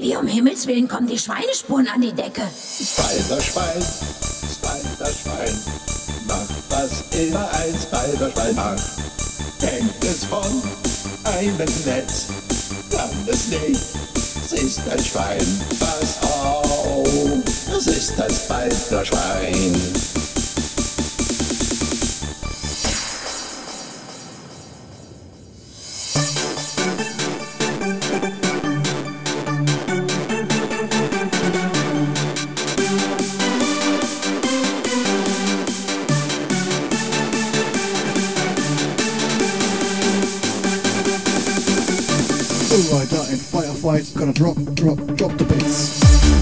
Wie um Himmels Willen kommen die Schweinespuren an die Decke? Spiderschwein, Spiderschwein, macht was immer ein Spiderschwein macht. Hängt es von einem Netz, kann es nicht, es ist ein Schwein. Pass auf, es ist ein Spiderschwein. Rider in firefight, gonna drop the bits.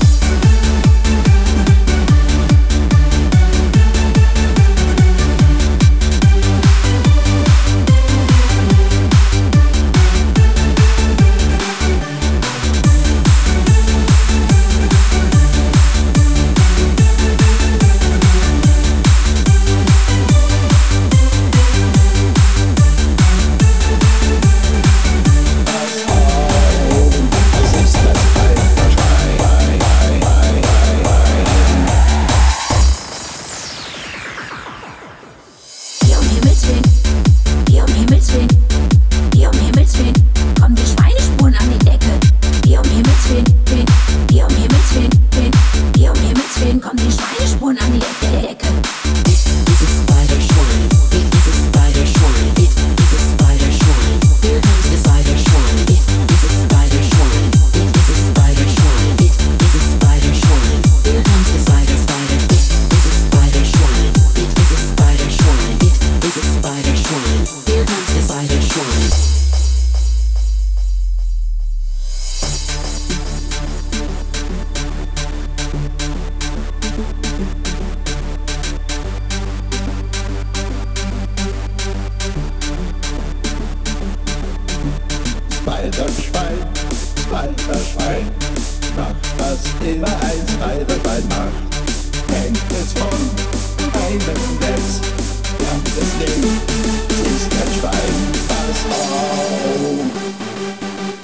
Spiderschwein, Spiderschwein, macht was immer ein Spiderschwein macht. Hängt es von einem Netz, kann es nicht, es ist ein Schwein. Pass auf!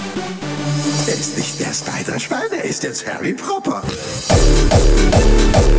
Er ist nicht der Spiderschwein, er ist jetzt Harry Propper.